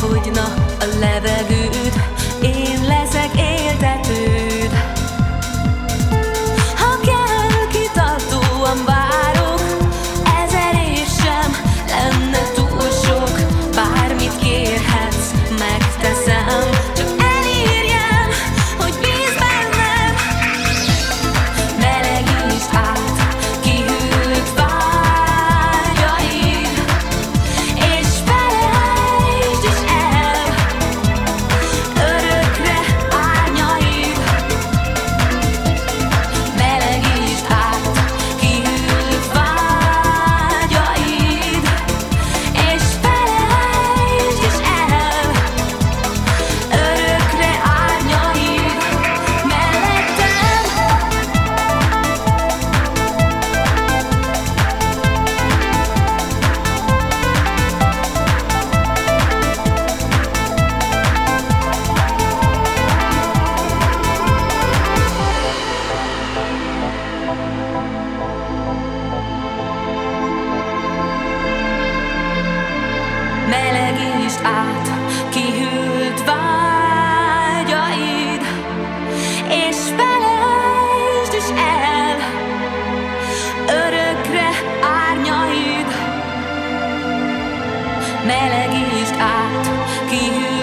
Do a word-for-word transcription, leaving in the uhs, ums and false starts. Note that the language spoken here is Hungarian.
elfogyna a levegőd, én leszek éltetőd. Ha kell, kitartóan várok, ezer év sem lenne túl sok. Bármit kérhetsz, megteszem, csak elérjem, hogy bízz bennem. Melegítsd át kihűlt vágyaid, és felejtsd is el örökre árnyaid. Melegítsd át kihűlt vágyaid, és felejtsd is el örökre árnyaid mellettem. Melegítsd át kihűlt vágyaid, és felejtsd is el örökre árnyaid. Melegítsd át kihűlt